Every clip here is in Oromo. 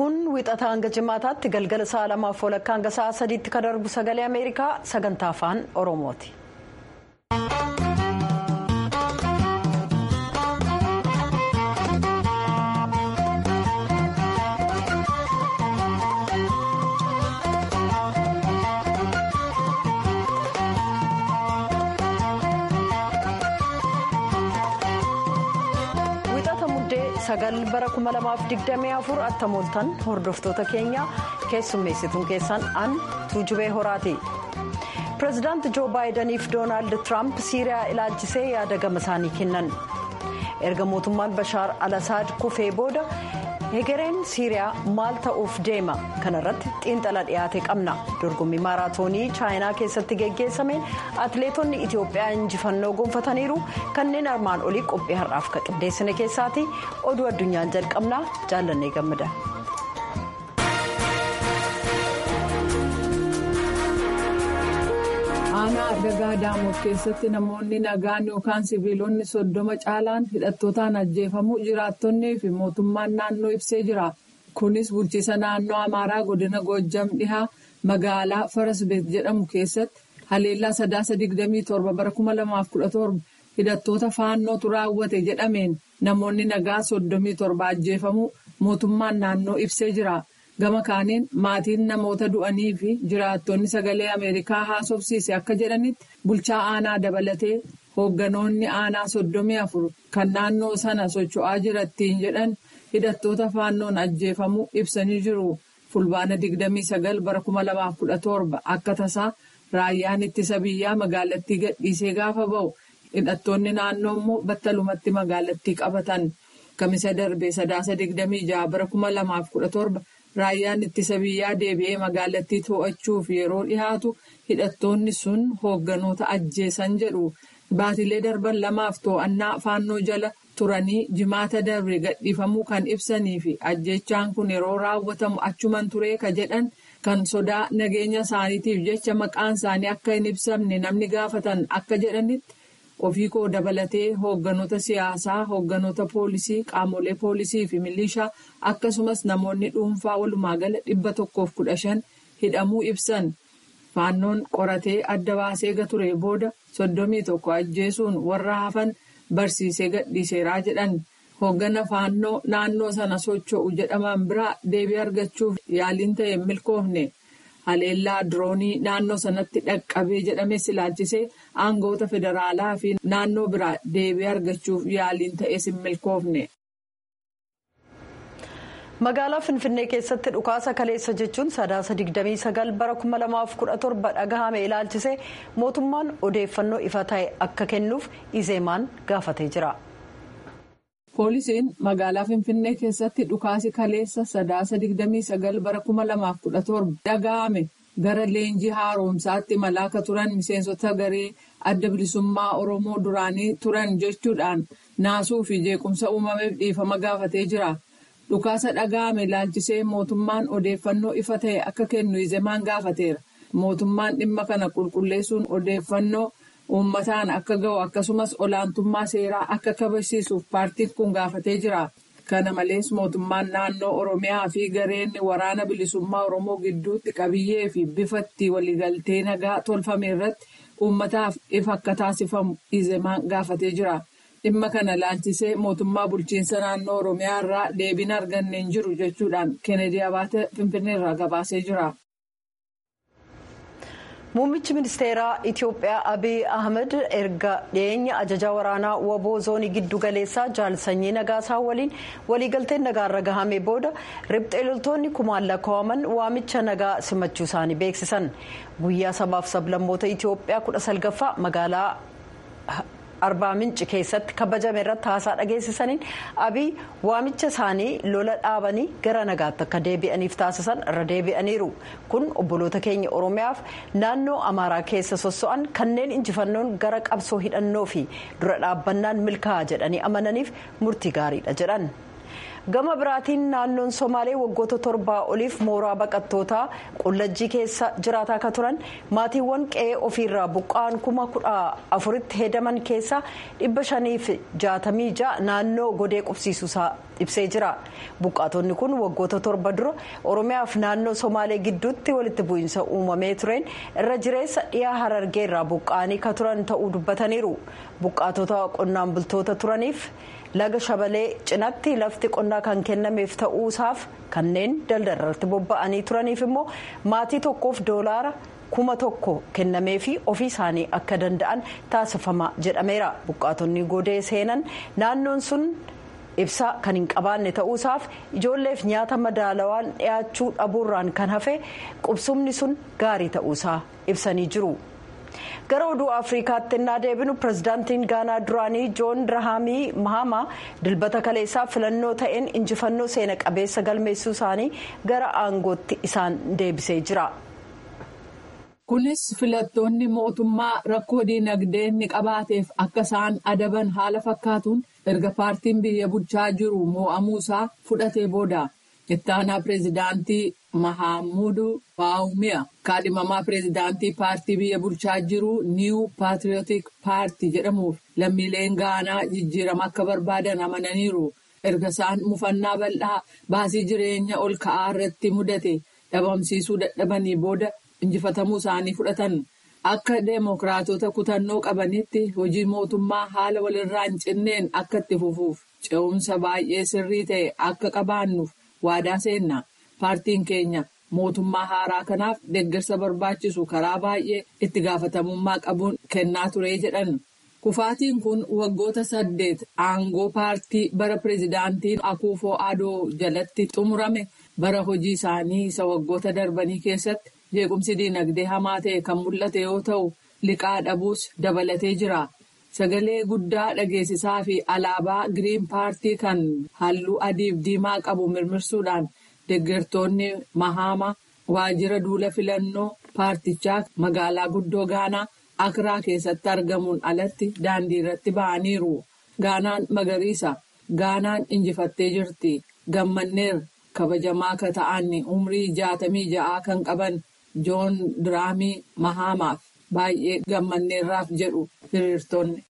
Kun wixataa hanga jimaataatti galgala sa'a 2:00 hanga sa'a 3tti kan darbu sagalee Ameerikaa sagantaa afaan Oromooti. Sagal bara 2024 attamooltan hordoftoota keenya keessummeessituun keessan an Tuujubee Horaati. Pireezidaanti Joo Baayidaniif Doonaald Tiraamp Siiriyaa ilaalchisee yaada gama isaanii kennan. Erga mootummaan Bashaar al-Asaad kufee booda hegereen Siiriyaa maal ta'uuf deema kanarratti xiinxala dhiyaate qabna. Dorgommii maaraatoonii chaayinaa keessatti geggeessameen atileetonni Itiyoophiyaa injifannoo gonfataniiru. Kanneen armaan olii qophii har'aaf ka qindeessine keessaati oduu addunyaan jalqabnaa jaallannee gammada. Aanaa Dagaa Daamoot keessatti namoonni nagaan yookaan siviilonni 30 caalaan hidhattootaan ajjeefamuu jiraattonnii fi mootummaan naannoo ibsee jira. Kunis bulchiisa naannoo Amaaraa godina Goojjam dhihaa magaalaa Farasbeet jedhamu keessatti haleellaa sadaasa 27 bara 2017 hidhattoota faannootu raawwate jedhameen namoonni nagaa 37 ajjeefamuu mootummaan naannoo ibsee jira. Gama kaaniin maatiin namoota du'anii fi jiraattonni sagalee Ameerikaa haasofsiise akka jedhanitti bulchaa aanaa dabalatee hoogganoonni aanaa 34 kan naannoo sana socho'aa jirattiin jedhan hidhattoota faannoon ajjeefamuu ibsanii jiru. Fulbaana 29 bara 2017 akka tasaa raayyaan ittisa biyyaa magaalattii gadhiisee gaafa ba'u hidhattoonni naannoo immoo battalumatti magaalattii qabatan. Kamisa darbee sadaasa 26 bara 2017 raayyaan ittisa biyyaa deebi'ee magaalattii to'achuuf yeroo dhihaatu hidhattoonni sun hoogganoota ajjeesan jedhu. Baatilee darban lamaaf to'annaa faannoo jala turanii jimaata darbe gadhiifamuu kan ibsanii fi ajjeechaan kun yeroo raawwatamu achuman turee ka jedhan kan sodaa nageenya isaaniitiif jecha maqaan isaanii akka hin ibsamne namni gaafatan akka jedhanitti ofii koo dabalatee hoogganoota siyaasaa, hoogganoota poolisii, qaamolee poolisii fi milishaa akkasumas namoonni dhuunfaa walumaa gala 115 hidhamuu ibsan. Faannoon qoratee adda baasee ture booda 31 ajjeesuun warra hafan barsiisee gadhiiseeraa jedhan. Hooggana faannoo naannoo sana socho'u jedhaman biraa deebii argachuuf yaaliin ta'e milkoofne. Haleellaa diroonii naannoo sanatti dhaqqabee jedhames ilaalchisee aangoota federaalaa fi naannoo biraa deebii argachuuf yaaliin ta'es hin milkoofne. Magaalaa Finfinnee keessatti dhukaasa kaleessa jechuun sadaasa 29 bara 2017 dhagahame ilaalchisee mootummaan odeeffannoo ifa ta'e akka kennuuf izeemaan gaafatee jira. Poolisiin magaalaa Finfinnee keessatti dhukaasi kaleessa sadaasa 29 bara 2017 dhagahame gara leenjii haaromsaatti imalaa turan miseensota garee adda bilisummaa Oromoo duraanii turan jechuudhaan naasuu fi jeequmsa uumameef dhiifama gaafatee jira. Dhukaasa dhagahame ilaalchisee mootummaan odeeffannoo ifa ta'e akka kennu izeemaan gaafateera. Mootummaan dhimma kana qulqulleessuun odeeffannoo uummataan akka ga'u akkasumas olaantummaa seeraa akka kabachiisuuf paartiin kun gaafatee jira. Kana malees mootummaan naannoo Oromiyaa fi gareen waraana bilisummaa Oromoo gidduutti qabiyyee fi bifatti waliigaltee nagaa tolfame irratti uummataaf ifa akka taasifamu izeemaan gaafatee jira. Dhimma kana ilaalchisee mootummaa bulchiinsa naannoo Oromiyaa irraa deebiin arganne hin jiru jechuudhaan Kennedy Abaate Finfinnee irraa gabaasee jira. Muummichi ministeeraa Itiyoophiyaa Abiy Ahmed erga dhiyeenya ajajaa waraanaa waboo zoonii giddu galeessaa Jaal Sanyii Nagaasaa waliin waliigalteen nagaarra gahame booda riphxee loltoonni kumaan lakkaa'aman waamicha nagaa simachuu isaanii beeksisan. Guyyaa sabaaf sablammoota Itiyoophiyaa 19ffaa magaalaa Arbaa Minci keessatti kabajame irratti haasaa dhageessisaniin Abiy waamicha isaanii lola dhaabanii gara nagaatti akka deebi'aniif taasisan irra deebi'aniiru. Kun obboloota keenya Oromiyaaf naannoo Amaaraa keessa sosso'an kanneen injifannoon gara qabsoo hidhannoo fi dura dhaabbannaan milkaa'aa jedhanii amananiif murtii gaariidha jedhan. Gama biraatiin naannoon Somaalee waggoota 7 oliif mooraa baqattootaa qullajjii keessa jiraataa akka turan maatiiwwan qe'ee ofiirraa buqqa'an 14,000tti hedaman keessaa 566 naannoo godee qubsiisuusaa ibsee jira. Buqqaatonni kun waggoota 7 dura Oromiyaaf naannoo Somaalee gidduutti walitti bu'iinsa uumamee tureen irra jireessa dhiyaa Harargeerraa buqqa'anii akka turan ta'uu dubbataniiru. Buqqaatota qonnaan bultoota turaniif laga Shabalee cinaatti lafti qonnaa kan kennameef ta'uusaaf kanneen daldalatti bobba'anii turaniif immoo maatii tokkoof doolaara 1,000 kennamee fi ofii isaanii akka danda'an taasifama jedhameera. Buqqaatonni godee seenan naannoon sun ibsaa kan hin qabaanne ta'uusaaf ijoolleef nyaata madaalawaan dhiyaachuu dhabuurraan kan hafe qubsumni sun gaarii ta'uusaa ibsanii jiru. Gara oduu Afrikaatti innaa deebinu pirezidaantiin Gaanaa duraanii Joon Dirahaamii Mahamaa dilbata kaleessaa filannoo ta'een injifannoo seena qabeessa galmeessuu isaanii gara aangootti isaan deebisee jira. Kunis filattoonni mootummaa rakkoo diinagdee inni qabaateef akka isaan adaban haala fakkaatuun erga paartiin biyya bulchaa jiru mo'amuusaa fudhatee booda. Ittaanaa pireezidaantii Mahamudu Baawumiyaa kaadhimamaa pireezidaantii paartii biyya bulchaa jiru Niiw Paatriyootik Paartii jedhamuuf lammiileen Gaanaa jijjiirama akka barbaadan amananiiru. Erga isaan mufannaa bal'aa baasii jireenya ol ka'aa irratti mudate dhabamsiisuu dadhabanii booda injifatamuu isaanii fudhatan. Akka deemokiraatota kutannoo qabanitti hojii mootummaa haala walirraa hin cinneen akka itti fufuuf ce'umsa baay'ee sirrii ta'e akka qabaannuuf waadaa seenna. Paartiin keenya mootummaa haaraa kanaaf deeggarsa barbaachisu karaa baay'ee itti gaafatamummaa qabuun kennaa ture jedhan. Kufaatiin kun waggoota 8 aangoo paartii bara pireezidaantiin Akuufoo Adoo jalatti xumurame bara hojii isaanii isa waggoota darbanii keessatti jeequmsi diinagdee hamaa ta'e kan mul'ate yoo ta'u liqaa dhabuus dabalatee jira. Sagalee guddaa dhageessisaa fi alaabaa giriin paartii kan halluu adiif diimaa qabu mirmirsuudhaan deeggartoonni Mahamaa waajjira duula filannoo paartichaa magaalaa guddoo Gaanaa Akraa keessatti argamuun alatti daandii irratti ba'aniiru. Gaanaan magariisa. Gaanaan injifattee jirti. Gammanneer kabajamaa akka ta'an umrii 66 kan qaban Joon Diraamii Mahamaaf baay'ee gammanneerraaf jedhu hiriirtonni.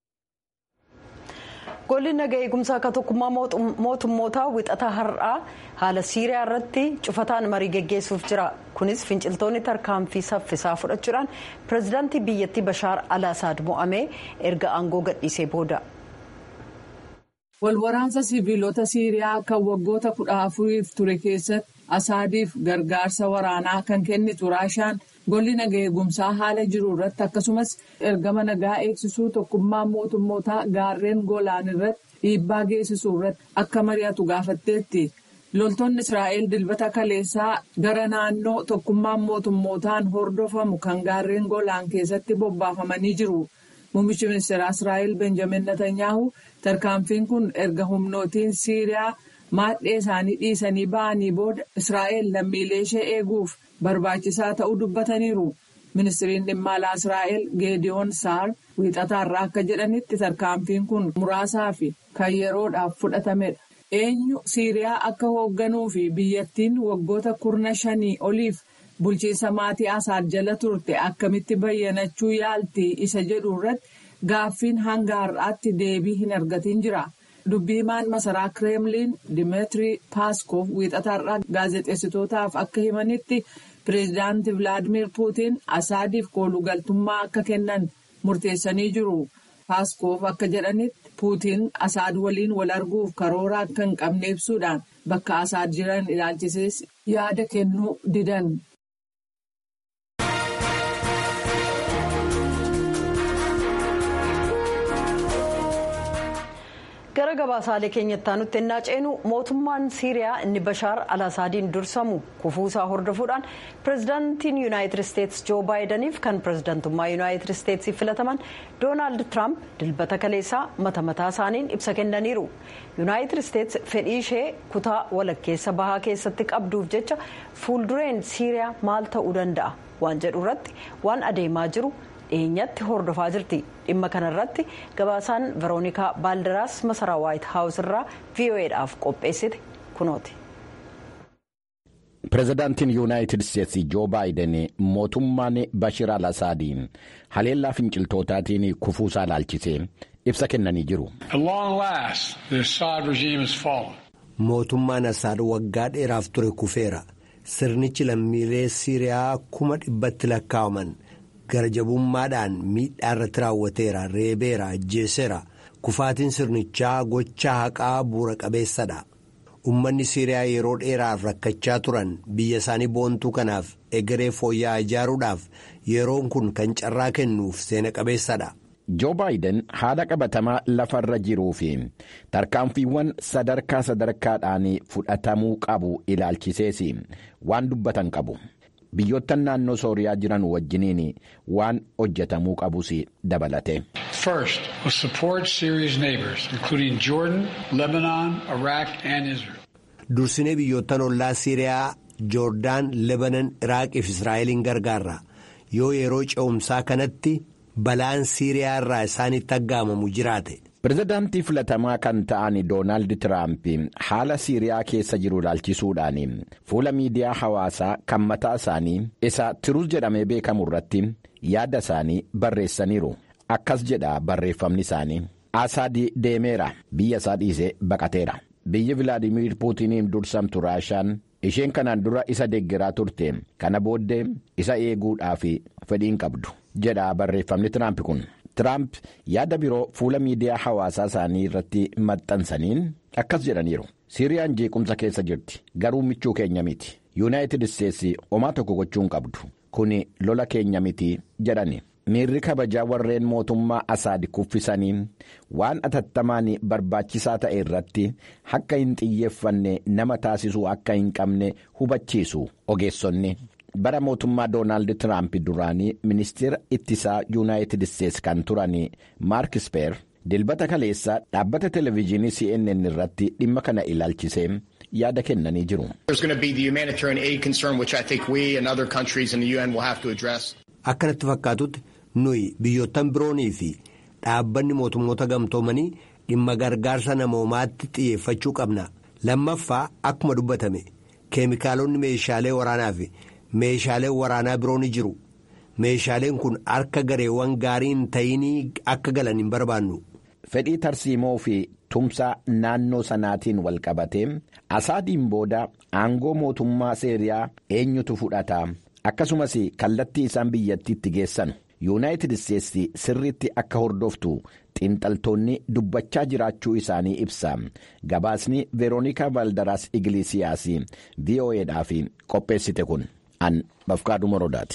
Golli nagaa eegumsaa akka tokkummaa mootummootaa wixataa har'aa haala Siiriyaa irratti cufataan marii geggeessuuf jira. Kunis finciltoonni tarkaanfii saffisaa fudhachuudhaan pireezidaantii biyyattii Bashaar al-Asaad mo'amee erga aangoo gadhiisee booda. Walwaraansa siviilota Siiriyaa kan waggoota 14 ture keessatti Asaadiif gargaarsa waraanaa kan kennitu Raashaan golli nagaa eegumsaa haala jiru irratti akkasumas ergama nagaa eegsisuu tokkummaa mootummootaa gaarreen Golaan irratti dhiibbaa geessisuu irratti akka mari'atu gaafatteetti. Loltoonni Israa'el dilbata kaleessaa gara naannoo tokkummaa mootummootaan hordofamu kan gaarreen Golaan keessatti bobbaafamanii jiru. Muummichi ministeeraa Israa'el Benjamin Netanyahu tarkaanfiin kun erga humnootiin Siiriyaa maadhee isaanii dhiisanii ba'anii booda Israa'el lammiilee ishee eeguuf barbaachisaa ta'uu dubbataniiru. Ministiriin dhimma alaa Israa'el Geediyoon Saar wiixataarraa akka jedhanitti tarkaanfiin kun muraasaa fi kan yeroodhaaf fudhatamedha. Eenyu Siiriyaa akka hoogganuu fi biyyattiin waggoota 15 oliif bulchiinsa maatii Asaad jala turte akkamitti bayyanachuu yaalti isa jedhu irratti gaaffiin hanga har'aatti deebii hin argatin jira. Dubbiimaan masaraa Kireemliin Dimitri Paaskov wiixataarraa gaazexeessitootaaf akka himanitti pireezidaantii Vilaadimir Puutiin Asaadiif koolugaltummaa akka kennan murteessanii jiru. Paaskov akka jedhanitti Puutiin Asaad waliin wal arguuf karoora akka hin qabne ibsuudhaan bakka Asaad jiran ilaalchisees yaada kennuu didan. Gara gabaasaalee keenyatti aanutti ennaa ceenu mootummaan Siiriyaa inni Bashaar al-Asaadiin dursamu kufuusaa hordofuudhaan pireezidaantiin Yuunaayitid Isteetsi Joo Baayidaniif kan pireezidaantummaa Yuunaayitid Isteetsiif filataman Doonaald Tiraamp dilbata kaleessaa mataa isaaniin ibsa kennaniiru. Yuunaayitid Isteetsi fedhii ishee kutaa walakkeessa bahaa keessatti qabduuf jecha fuuldureen Siiriyaa maal ta'uu danda'a waan jedhu irratti waan adeemaa jiru dhiyeenyatti hordofaa jirti. Dhimma kanarratti gabaasaan Veroonikaa Baaldaraas masaraa Waayit Haawus irraa VOA'dhaaf qopheessite kunooti. Pireezidaantiin Yuunaayitid Isteetsi Joo Baayiden mootummaan Bashir al-Asaadiin haleellaa finciltootaatiin kufuusaa ilaalchisee ibsa kennanii jiru. Mootummaan Asaad waggaa dheeraaf ture kufeera. Sirnichi lammiilee Siiriyaa 100,000 lakkaa'aman gara jabummaadhaan miidhaa irratti raawwateera, reebeera, ajjeeseera. Kufaatiin sirnichaa gochaa haqaa bu'uura qabeessadha. Uummanni Siiriyaa yeroo dheeraaf rakkachaa turan biyya isaanii boontuu kanaaf egeree fooyya'aa ijaaruudhaaf yeroon kun kan carraa kennuuf seena qabeessadha. Joo Baayiden haala qabatamaa lafarra jiruu fi tarkaanfiiwwan sadarkaadhaan fudhatamuu qabu ilaalchisees waan dubbatan qabu. Biyyoottan naannoo Sooriyaa jiran wajjiniin waan hojjetamuu qabus dabalate. First was support Syria's neighbors, including Jordan, Lebanon, Iraq and Israel. Dursinee biyyoottan ollaa Siiriyaa, Joordaan, Lebanon, Iraaqii fi Israa'eliin gargaarra. Yoo yeroo ce'umsaa kanatti balaan Siiriyaa irraa isaanitti aggaamamu jiraate. Pireezidaantii filatamaa kan ta'an Doonaald Tiraamp haala Siiriyaa keessa jiru ilaalchisuudhaan fuula miidiyaa hawaasaa kan mataa isaanii isa Tiruus jedhamee beekamu irratti yaada isaanii barreessaniiru. Akkas jedha barreeffamni isaanii. Asaad deemeera, biyya isaa dhiisee baqateera. Biyyi Vilaadimiir Puutiniin dursamtu Raashaan isheen kanaan dura isa deeggaraa turte kana booddee isa eeguudhaaf fedhiin qabdu jedha barreeffamni Tiraamp kun. Tiraamp yaada biroo fuula miidiyaa hawaasaa isaanii irratti maxxansaniin akkas jedhaniiru. Siiriyaan jeequmsa keessa jirti, garuu michuu keenya miti. Yuunaayitid Isteetsi homaa tokko gochuu hin qabdu. Kuni lola keenya miti jedhani. Miirri kabajaa warreen mootummaa Asaad kuffisanii waan atattamaan barbaachisaa ta'e irratti akka hin xiyyeeffanne nama taasisuu akka hin qabne hubachiisu ogeessonni. Bara mootummaa Doonaald Tiraamp duraanii ministeera ittisaa Yuunaayitid Isteetsi kan turan Maark Speer dilbata kaleessaa dhaabbata televezyiinii CNN irratti dhimma kana ilaalchisee yaada kennanii jiru. Akkanatti fakkaatutti nuyi biyyoottan biroonii fi dhaabbanni mootummoota gamtoomanii dhimma gargaarsa namoomaatti xiyyeeffachuu qabna. Lammaffaa akkuma dubbatame keemikaalonni meeshaalee waraanaa fi meeshaaleen waraanaa biroo ni jiru. Meeshaaleen kun harka gareewwan gaarii hin ta'inii akka galan hin barbaannu. Fedhii tarsiimoo fi tumsaa naannoo sanaatiin wal qabatee Asaadiin booda aangoo mootummaa Siiriyaa eenyutu fudhata? Akkasumas kallattii isaan biyyattiitti geessan Yuunaayitid Isteetsi sirriitti akka hordoftu xiinxaltoonni dubbachaa jiraachuu isaanii ibsa. Gabaasni Veroonikaa Baaldaraas Igleesiyaas VOA'dhaaf qopheessite kun an Bafqaaduu Morodaati.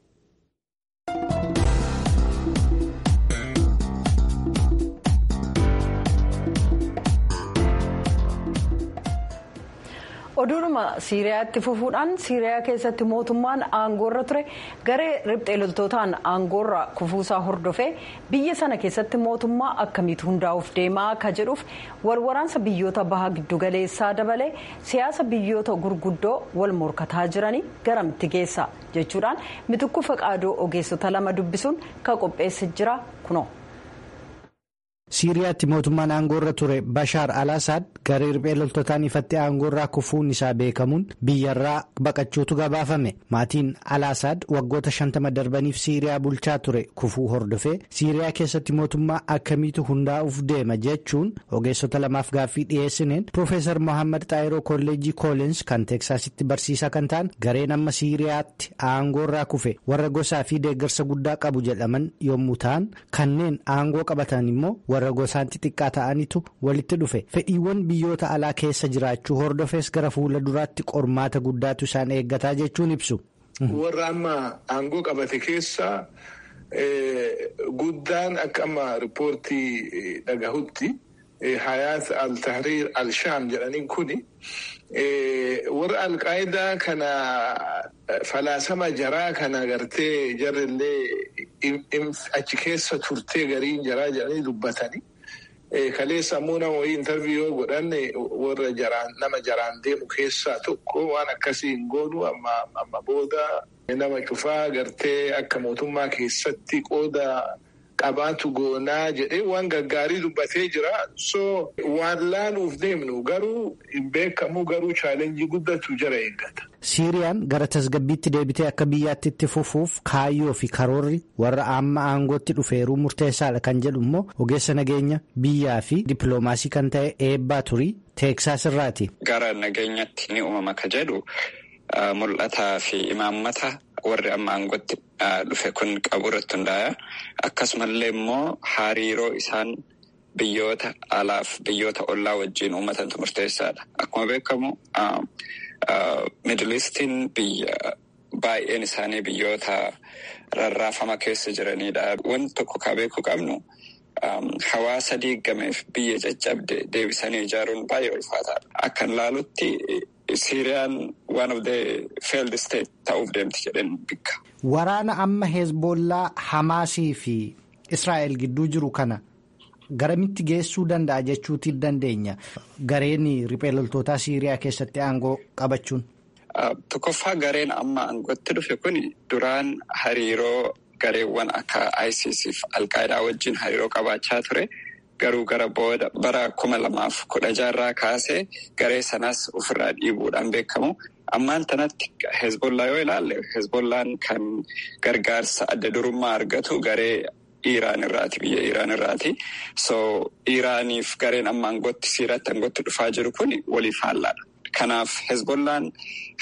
Oduudhuma Siiriyaatti fufuudhaan Siiriyaa keessatti mootummaan aangoorra ture garee riphxee loltootaan aangoorra kufuusaa hordofee biyya sana keessatti mootummaa akkamiitu hundaa'uuf deemaa akka jedhuuf walwaraansa biyyoota baha giddugaleessaa dabalee siyaasa biyyoota gurguddoo wal morkataa jiranii garamitti geessa jechuudhaan Mitikuu Faqaadoo ogeessota lama dubbisuun kan qopheesse jira kunoo. Siiriyaatti mootummaan aangoorra ture Bashaar al-Asaad garee riphee loltootaan ifatti aangoorraa kufuun isaa beekamuun biyyarraa baqachuutu gabaafame. Maatiin al-Asaad waggoota 50 darbaniif Siiriyaa bulchaa ture kufuu hordofee Siiriyaa keessatti mootummaa akkamiitu hundaa'uuf deema jechuun ogeessota lamaaf gaaffii dhiyeessineen Profeesar Mohaammed Xaayiroo kolleejjii Koolins kan Teeksaasitti barsiisaa kan ta'an gareen amma Siiriyaatti aangoorraa kufe warra gosaa fi deeggarsa guddaa qabu jedhaman yommuu ta'an kanneen aangoo qabatan immoo warra gosaan xixiqqaa ta'anitu walitti dhufe fedhiiwwan biyyoota alaa keessa jiraachuu hordofees gara fuula duraatti qormaata guddaatu isaan eeggataa jechuun ibsu. Warra amma aangoo qabate keessa guddaan akka amma riippoortii dhagahutti Hayaat al-Tahriir al-Shaam jedhaniin kuni warra al-Qaayidaa kana falaasama jaraa kana gartee jarrillee achi keessa turtee gariin jaraa jedhanii dubbatanii kaleessa ammoo nama wayii intarviiyoo godhanne warra nama jaraan deemu keessaa tokko waan akkasii hin goonu amma booda nama cufaa gartee akka mootummaa keessatti qooda qabaatu goonaa jedhee waan gaggaarii dubbatee jira. So waan laaluuf deemnu garuu hin beekamu, garuu chaalenjii guddatu jira eeggata. Siiriyaan gara tasgabbiitti deebitee akka biyyaatti itti fufuuf kaayyoo fi karoorri warra amma aangootti dhufeeruu murteessaadha kan jedhu immoo ogeessa nageenya biyyaa fi dippiloomaasii kan ta'e Eebbaa Turii Teeksaas irraati. Gara nageenyatti ni uumama ka jedhu mul'ataa fi imaammata warri amma aangootti dhufe kun qabu irratti hundaa'a. Akkasumallee immoo hariiroo isaan biyyoota alaaf biyyoota ollaa wajjin uummatantu murteessaadha. Akkuma beekamu Middle Eastiin biyya baay'een isaanii biyyoota rarraafama keessa jiranidha. Wanti tokko ka beekuu qabnu hawaasa diigameef biyya caccabde deebisanii ijaaruun baay'ee ulfaataadha. Akkan laalutti Siiriyaan one of the failed state ta'uuf deemti jedheen bikka. Waraana amma Hezbollaa, Hamaasii fi Israa'el gidduu jiru kana garamitti geessuu danda'a jechuutti dandeenya. Gareen riphee loltootaa Siiriyaa keessatti aangoo qabachuun. Tokkoffaa gareen amma aangootti dhufe kun duraan hariiroo gareewwan akka ISIS fi Al-Qaayidaa wajjin hariiroo qabaachaa ture. Garuu gara booda bara 2016 kaasee garee sanas ofirraa dhiibuudhaan beekamu. Ammaan tanatti Hezbollaa yoo ilaalle, Hezbollaan kan gargaarsa adda durummaa argatu garee Iraan irraati, biyya Iraan irraati. So Iraaniif gareen amma aangootti Siiriyaatti aangootti dhufaa jiru kun waliif haallaadha. Kanaaf Hezbollaan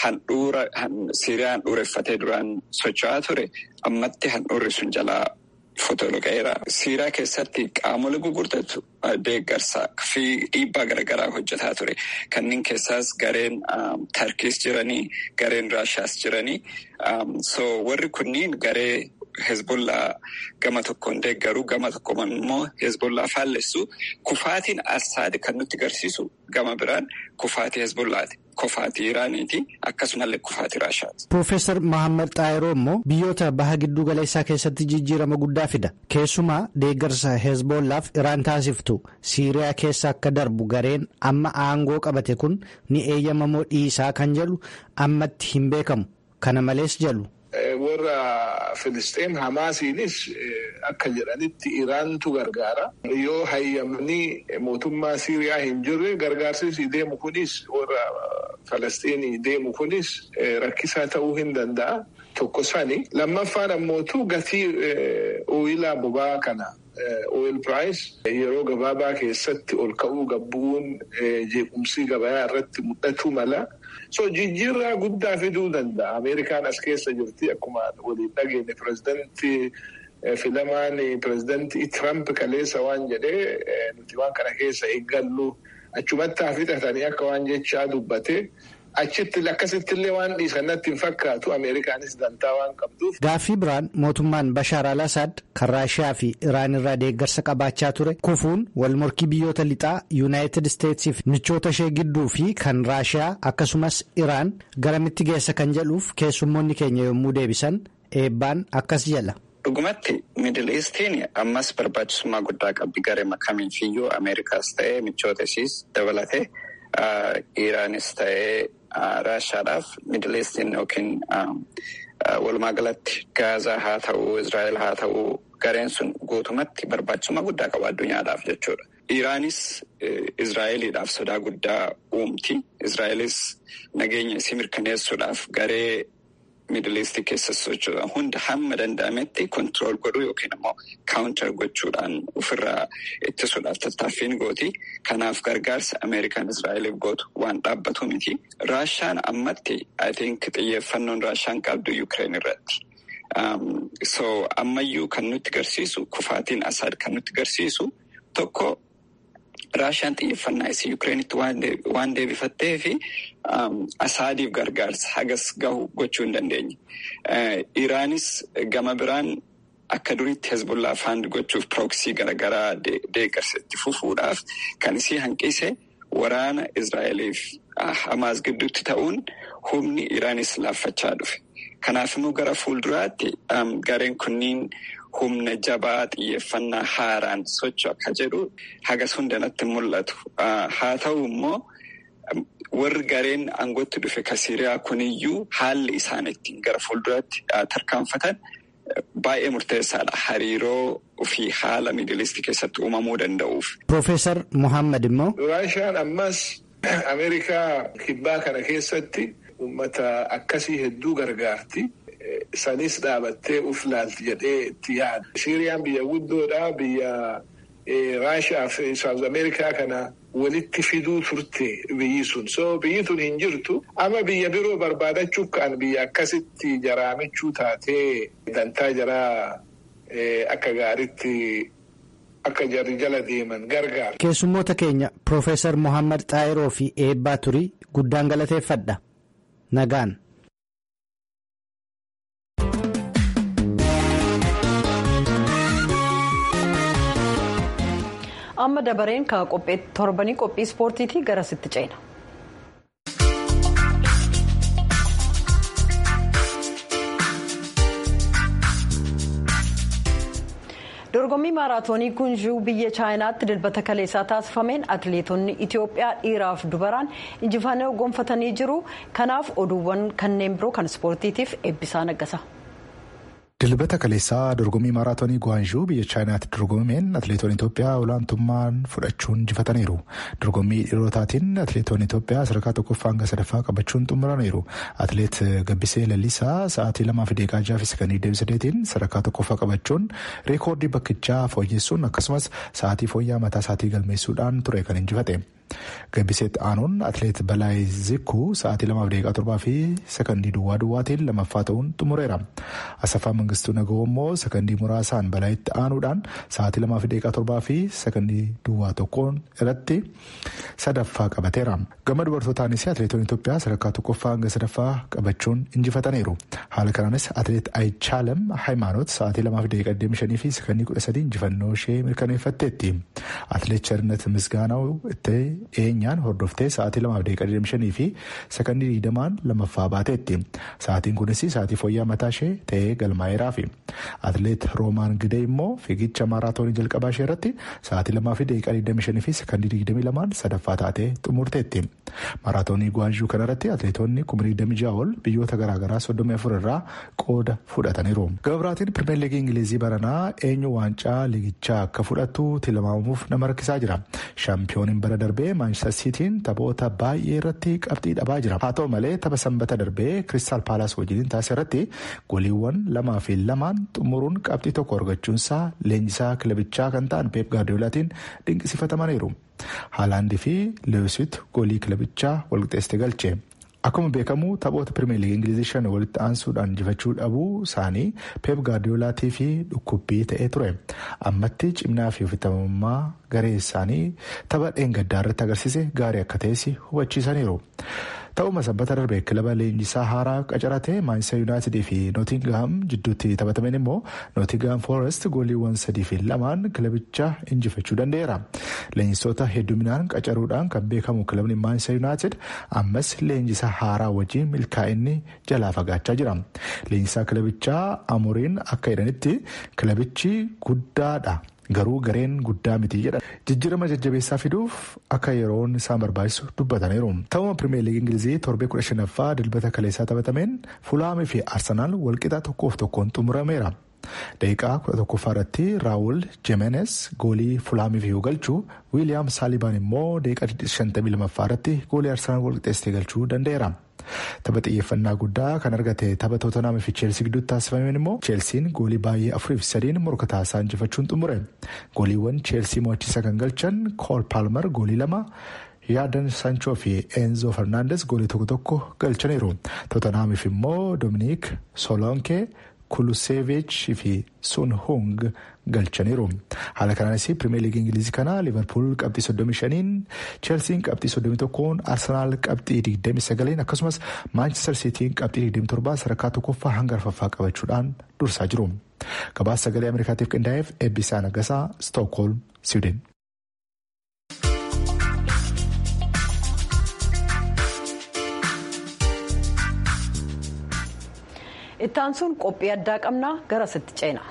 Siiriyaa handhuureffatee duraan socho'aa ture, ammatti handhuurri sun jalaa fotologa'eera. Siiriyaa keessatti qaamolee gurguddatu deeggarsaa fi dhiibbaa garaagaraa hojjetaa ture. Kanneen keessaas gareen Tarkiis jiranii, gareen Raashaas jiranii. So warri kunniin garee Hezbollaa gama tokkoon deeggaru, gama tokkoon immoo Hezbollaa faallessu. Kufaatiin Assaad kan nutti agarsiisu gama biraan kufaatii Hezbollaati. Kufaatii Iraaniiti, akkasumallee kufaatii Raashaati. Profeesar Mohaammed Xaayiroo immoo biyyoota baha giddu galeessaa keessatti jijjiirama guddaa fida. Keessumaa deeggarsa Hezbollaaf Iraan taasiftu Siiriyaa keessa akka darbu gareen amma aangoo qabate kun ni eeyyamamoo dhiisaa kan jedhu ammatti hin beekamu. Kana malees jedhu. Warra Filisxeen Hamaasiinis akka jedhanitti Iraantu gargaara. Yoo hayyamni mootummaa Siiriyaa hin jirre gargaarsis deemu kunis warra Filisxeenii deemu kunis rakkisaa ta'uu hin danda'a. Tokko sani. Lammaffaan ammootu gatii ooyilaa boba'aa kana oil price yeroo gabaabaa keessatti ol ka'uu gabbuun jeequmsii gabayaa irratti mul'atu mala. So jijjiirraa guddaa fiduu danda'a. Ameerikaan as keessa jirti akkuma waliin dhageenye pirezidantii filamaan pirezidantii Trump kaleessa waan jedhee nuti waan kana keessa eeggallu achumatti hafixatanii akka waan jechaa dubbate. Achitti akkasitti illee waan dhiisannatti hin fakkaatu Ameerikaanis dantaa waan qabduuf. Gaaffii biraan mootummaan Bashaar al-Assad kan Raashiyaa fi Iraan irraa deeggarsa qabaachaa ture kufuun wal morkii biyyoota lixaa Yuunaayitid Isteetsii fi michoota ishee gidduu fi kan Raashiyaa akkasumas Iraan garamitti geessa kan jedhuuf keessummoonni keenya yommuu deebisan Eebbaan akkas jedha. Dhugumatti Middle Eastiin ammas barbaachisummaa guddaa qabdi garee kamiifiyyuu Ameerikaas ta'ee michoota isiis dabalatee Iraanis ta'ee Raashaadhaaf Middle Eastiin yookiin walumaa galatti Gaazaa haa ta'uu, Israa'el haa ta'uu gareen sun guutumatti barbaachisummaa guddaa qaba addunyaadhaaf jechuudha. Iraanis Israa'eliidhaaf sodaa guddaa uumti. Israa'elis nageenya isii mirkaneessuudhaaf garee Middle East keessa socho'u hunda hamma danda'ametti kontirool godhuu yookiin immoo kaawuntar gochuudhaan ofirraa ittisuudhaaf tattaaffiin gooti. Kanaaf gargaarsa Ameerikaan Israa'eliif gootu waan dhaabbatu miti. Raashaan ammatti I think xiyyeeffannoon Raashaan qabdu Yuukireen irratti. So ammayyuu kan nutti agarsiisu kufaatiin Asaad kan nutti agarsiisu tokko Raashaan xiyyeeffannaa isii Yuukireenitti waan deebifattee fi Asaadiif gargaarsa hagas gahu gochuu hin dandeenye. Iraanis gama biraan akka duriitti Hezbollaa faand gochuuf pirooksii garaagaraa deeggarsa itti fufuudhaaf kan isii hanqise waraana Israa'eliif Hamaas gidduutti ta'uun humni Iraanis laaffachaa dhufe. Kanaaf immoo gara fuulduraatti gareen kunniin humna jabaa xiyyeeffannaa haaraan socho'u akka jedhu hagas hundanatti mul'atu. Haa ta'u immoo warri gareen aangootti dhufe ka Siiriyaa kuniyyuu haalli isaan ittiin gara fuulduraatti tarkaanfatan baay'ee murteessaadha. Hariiroo fi haala Miidiliistii keessatti uumamuu danda'uuf. Profeesar Muhammad immoo. Raashaan ammas Ameerikaa kibbaa kana keessatti uummata akkasii hedduu gargaarti. Sanis dhaabattee uf laalti jedhee itti yaada. Siiriyaan biyya guddoodha. Biyya Raashaa fi Saawuz Ameerikaa kana walitti fiduu turte biyyi sun. Biyyi tun hin jirtu. Amma biyya biroo barbaadachuuf kan biyya akkasitti jaraamichuu taatee dantaa jaraa akka gaariitti akka jarri jala deeman gargaara. Keessummoota keenya Profeesar Muhammad Xaayiroo fi Eebbaa Turii guddaan galateeffadha. Nagaan. Amma dabareen ka torbanii qophii ispoortiitii gara sitti ceena. Dorgommii maaraatoonii Gunzhuu biyya Chaayinaatti dilbata kaleessaa taasifameen atileetonni Itoophiyaa dhiiraaf dubaraan injifannoo gonfatanii jiru. Kanaaf oduuwwan kanneen biroo kan ispoortiitiif Eebbisaa Naggasa. Dilbata kaleessaa dorgommii maaraatoonii Gunzhuu biyya Chaayinaatti dorgomameen atileetonni Itoophiyaa olaantummaan fudhachuun injifataniiru. Dorgommii dhiirotaatiin atileetonni Itoophiyaa sadarkaa tokkoffaa hanga sadaffaa qabachuun xumuraniiru. Atileet Gabbisee Lallisaa sa'aatii 2:6 sadarkaa tokkoffaa qabachuun reekoordii bakkichaa fooyyessuun akkasumas sa'aatii fooyyaa mataa isaatii galmeessuudhaan ture kan injifate. Gabbisee aanuun atileet Balaay Zikkuu sa'aatii 2:7 duwwaatiin lamaffaa ta'uun xumureera. Asaffaa Mangistuu Nagoo immoo sekondii muraasaan Balaayitti aanuudhaan sa'aatii 2:7 irratti sadaffaa qabateera. Gama dubartootaanis atileetonni Itoophiyaa sadarkaa tokkoffaa hanga sadaffaa qabachuun injifataniiru. Haala kanaanis atileet Ayichaalem Hayimaanoot sa'aatii 2:5 fi sekondii 13 injifannoo ishee mirkaneeffatteetti. Atileet Chernet Misgaanaw itti eenyaan hordoftee sa'aatii 2:5 fi sekondii 20 lamaffaa baateetti. Sa'aatiin kunis sa'aatii fooyyaa mataa ishee ta'ee galmaa'eeraa fi atileet Roomaan Gidee immoo fiigicha maaraatoonii jalqabaa ishee irratti sa'aatii 2:25 fi sekondii 22 sadaffaa taatee xumurteetti. Maaraatoonii Gunzhuu kanarratti atileetonni 26,000 ol biyyoota garaagaraa 34 irraa qooda fudhataniiru. Gama biraatiin Pirimeer Liigii Ingilizii baranaa eenyu waancaa liigichaa akka fudhatu tilmaamuuf nama rakkisaa jira. Shaampiyooniin bara darbee Maanchister Siitiin taphoota baay'ee irratti qabxii dhabaa jira. Haa ta'u malee tapha sanbata darbee Kiristaal Paalaas wajjin taasise irratti gooliiwwan 2-2 xumuruun qabxii tokko argachuunsaa leenjisaa kilabichaa kan ta'an Peep Gaardiyoolaatiin dinqisiifatamaniiru. Haalaandii fi Leewisitti goolii kilabichaa walqixxeessite galche. Akkuma beekamu taphoota Pirimeer Liigii Ingilizii 5 walitti aansuudhaan injifachuu dhabuu isaanii Peep Gaardiyoolaatii fi dhukkubbii ta'ee ture. Ammatti cimnaa fi ofitamummaa garee isaanii tapha dheengaddaa irratti agarsiise gaarii akka ta'es hubachiisaniiru. Ta'uma sanbata darbee kilaba leenjisaa haaraa qacarate Maanchister Yuunaayitid fi Nootingaam jidduutti taphatameen immoo Nootingaam Foorest gooliiwwan 3-2 kilabicha injifachuu danda'eera. Leenjistoota hedduminaan qacaruudhaan kan beekamu kilabni Maanchister Yuunaayitid ammas leenjisaa haaraa wajjin milkaa'inni jalaa fagaachaa jira. Leenjisaa kilabichaa Amoriin akka jedhanitti kilabichi guddaadha. Garuu gareen guddaa miti jedha. Jijjiirama jajjabeessaa fiduuf akka yeroon isaan barbaachisu dubbataniiru. Ta'uma Pirimeer Liigii Ingilizii torbee 15ffaa dilbata kaleessaa taphatameen Fulaamii fi Arsenaal walqixa 1-1 xumurameera. Daqiiqaa 11ffaa irratti Raawul Jimenez goolii Fulaamiif yoo galchu Wiiliyaam Saalibaan immoo daqiiqaa 52ffaa irratti goolii Arsenaal walqixxeessitee galchuu danda'eera. Tapha xiyyeeffannaa guddaa kan argate tapha Tootenaamii fi Cheelsii gidduutti taasifameen immoo Cheelsiin goolii baay'ee 4-3 morkataa isaa injifachuun xumure. Gooliiwwan Cheelsii mo'achiisa kan galchan Kool Paalmer goolii 2 Yaadan Sanchoo fi Enzo Fernandes goolii 1 galchaniiru. Tootenaamiif immoo Dominiik Soolaankee Kulusevich fi Sun Hung galchaniiru. Haala kanaanis Pirimeer Liigii Ingilizii kana Liverpool qabxii 35, Cheelsiin qabxii 31, Arsenaal qabxii 29 akkasumas Maanchister Siitiin qabxii 27 sadarkaa tokkoffaa hanga arfaffaa qabachuudhaan dursaa jiru. Gabaasa sagalee Ameerikaatiif qindaa'eef Eebbisaa Naggasaa, Stookholm, Siwiidin. Itti aansuun qophii addaa qabnaa gara sitti ceena.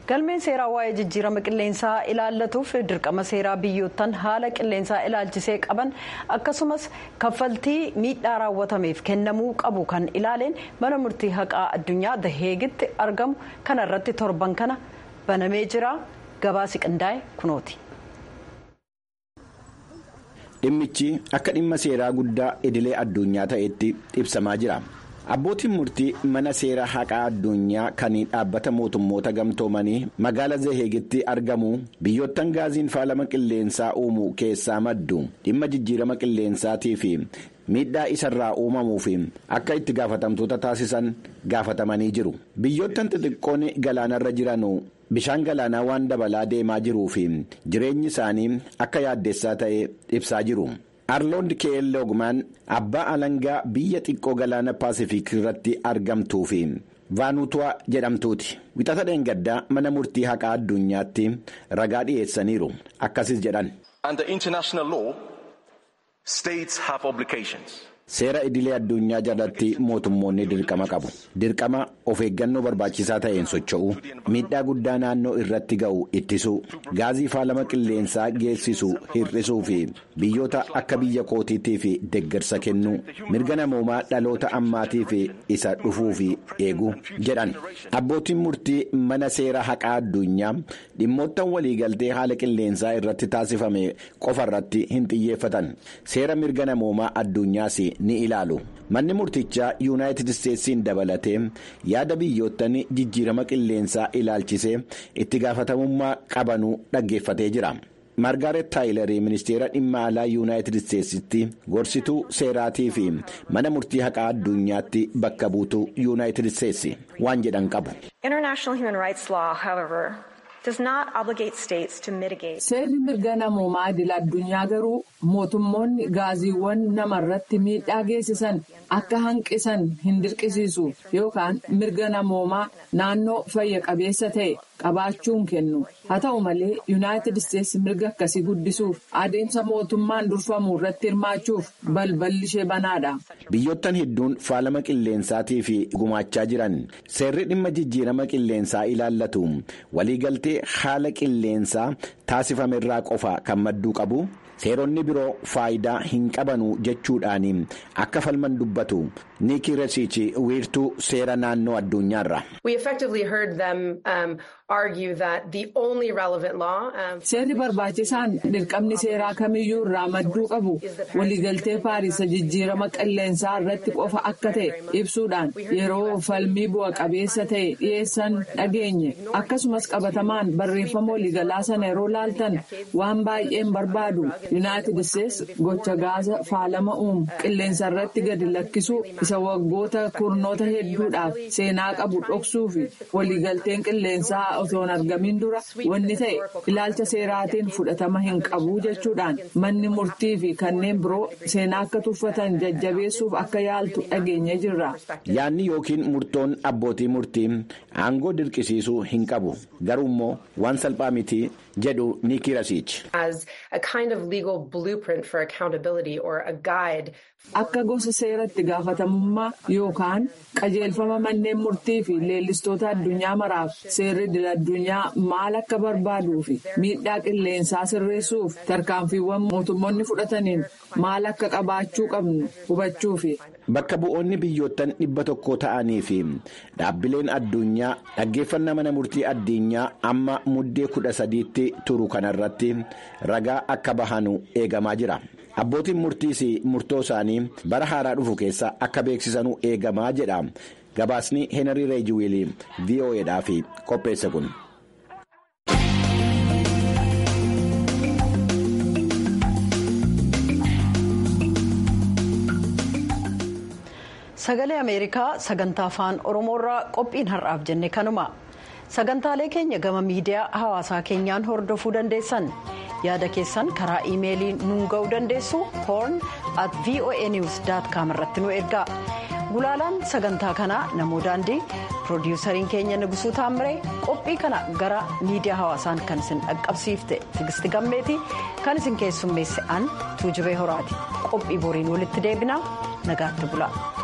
galmeen seeraa waa'ee jijjiirama qilleensaa ilaallatuuf dirqama seeraa biyyoottan haala qilleensaa ilaalchisee qaban akkasumas kaffaltii miidhaa raawwatameef kennamuu qabu kan ilaaleen mana murtii haqaa addunyaa The Haguetti argamu kana irratti torban kana banamee jira. Gabaasi qindaa'e kunooti. Dhimmichi akka dhimma seeraa guddaa idilee addunyaa ta'etti ibsamaa jira. Abbootiin murtii mana seeraa haqaa addunyaa kan dhaabbata mootummoota gamtoomanii magaalaa The Haguetti argamu biyyoottan gaaziin faalama qilleensaa uumu keessaa maddu dhimma jijjiirama qilleensaatii fi miidhaa isarraa uumamuuf akka itti gaafatamtoota taasisan gaafatamanii jiru. Biyyoottan xixiqqoon galaanarra jiran bishaan galaanaa waan dabalaa deemaa jiruu fi jireenyi isaanii akka yaaddessaa ta'e ibsaa jiru. Arnold K. Logman abbaa alangaa biyya xiqqoo galaana paasifiik irratti argamtuu fi vaanutuwaa jedhamtuuti. Wixata dheengaddaa mana murtii haqaa addunyaatti ragaa dhiyeessaniiru. Akkasis jedhan. Under international law, states have obligations. Seera idilee addunyaa jalatti mootummoonni dirqama qabu. Dirqama of eeggannoo barbaachisaa ta'een socho'u, miidhaa guddaa naannoo irratti ga'u ittisuu, gaazii faalama qilleensaa geessisu hir'isuu fi biyyoota akka biyya kootiitii fi deeggarsa kennuu, mirga namoomaa dhaloota ammaatii fi isa dhufuu fi eeguu jedhan. Abbootiin murtii mana seera haqaa addunyaa dhimmoottan waliigaltee haala qilleensaa irratti taasifame qofa irratti hin xiyyeeffatan. Seera mirga namoomaa addunyaas ni ilaalu. Manni murtichaa Yuunaayitid Isteetsiin dabalatee yaada biyyoottan jijjiirama qilleensaa ilaalchisee itti gaafatamummaa qabanuu dhaggeeffatee jira. Margaaret Taayilarii ministeera dhimma alaa Yuunaayitid Isteetsitti gorsituu seeraatii fi mana murtii haqaa addunyaatti bakka buutuu Yuunaayitid Isteetsi waan jedhan qabu. Seerri mirga namoomaa idil addunyaa garuu mootummoonni gaaziiwwan namarratti miidhaa geessisan akka hanqisan hin dirqisiisu yookaan mirga namoomaa naannoo fayya qabeessa ta'e qabaachuun kennu. Haa ta'u malee Yuunaayitid Isteetsi mirga akkasii guddisuuf adeemsa mootummaan durfamu irratti hirmaachuuf balballi ishee banaadha. Biyyoottan hedduun faalama qilleensaatii fi gumaachaa jiran seerri dhimma jijjiirama qilleensaa ilaallatu waliigaltee haala qilleensaa taasifamerraa qofa kan madduu qabu. Seeronni biroo faayidaa hin qabanu jechuudhaan akka falman dubbatu Nikki Resichi wiirtuu seera naannoo addunyaarra. Seerri barbaachisaan dirqamni seeraa kamiyyuu irraa madduu qabu waliigaltee Paariisa jijjiirama qilleensaa irratti qofa akka ta'e ibsuudhaan yeroo falmii bu'a qabeessa ta'e dhiyeessan dhageenye. Akkasumas qabatamaan barreeffama waliigalaa sana yeroo laaltan waan baay'een barbaadu. Yuunaayitid Isteetsi gocha gaaza faalama uumu qilleensa irratti gadi lakkisuu isa waggoota kurnoota hedduudhaaf seenaa qabu dhoksuu fi waliigalteen qilleensaa osoo hin argamin dura wanni ta'e ilaalcha seeraatiin fudhatama hin qabu jechuudhaan manni murtii fi kanneen biroo seenaa akka tuffatan jajjabeessuuf akka yaaltu dhageenye jirra. Yaanni yookiin murtoon abbootii murtii aangoo dirqisiisuu hin qabu garuu immoo waan salphaa miti jedhu Nikki Resichi. Akka gosa seeratti gaafatamummaa yookaan qajeelfama manneen murtii fi leellistoota addunyaa maraaf seerri idil addunyaa maal akka barbaaduu fi miidhaa qilleensaa sirreessuuf tarkaanfiiwwan mootummoonni fudhataniin maal akka qabaachuu qabnu hubachuufi. Bakka bu'oonni biyyoottan 100 ta'anii fi dhaabbileen addunyaa dhaggeeffannaa mana murtii addunyaa amma muddee 13tti turu kanarratti ragaa akka bahanu eegamaa jira. Abbootiin murtiis murtoo isaanii bara haaraa dhufu keessa akka beeksisanuu eegamaa jedha. Gabaasni Henry Reejiwiilii VOAdhaaf qopheesse kun. Sagalee Ameerikaa sagantaa afaan Oromoorraa qophiin har'aaf jenne kanuma. Sagantaalee keenya gama miidiyaa hawaasaa keenyaan hordofuu dandeessan. Yaada keessan karaa iimeelii nuun ga'uu dandeessu horn@voanews.com irratti nu ergaa. Gulaalaan sagantaa kanaa namoo daandii piroodiwusariin keenya Nugusuu Taamiree qophii kana gara miidiyaa hawaasaan kan isin dhaqqabsiifte Tigisti Gammeetii kan isin keessummeesse an Tuujubee Horaati. Qophii boriin walitti deebinaa nagaatti bulaa.